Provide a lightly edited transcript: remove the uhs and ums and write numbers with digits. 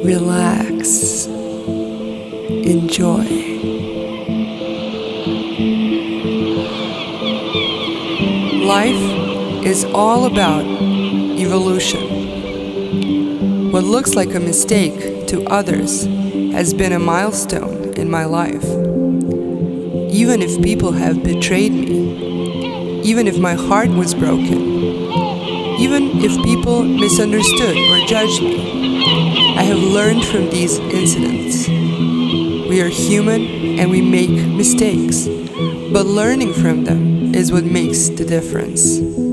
Relax. Enjoy. Life is all about evolution. What looks like a mistake to others has been a milestone in my life. Even if people have betrayed me, even if my heart was broken, even if people misunderstood or judged me, I have learned from these incidents. We are human and we make mistakes, but learning from them is what makes the difference.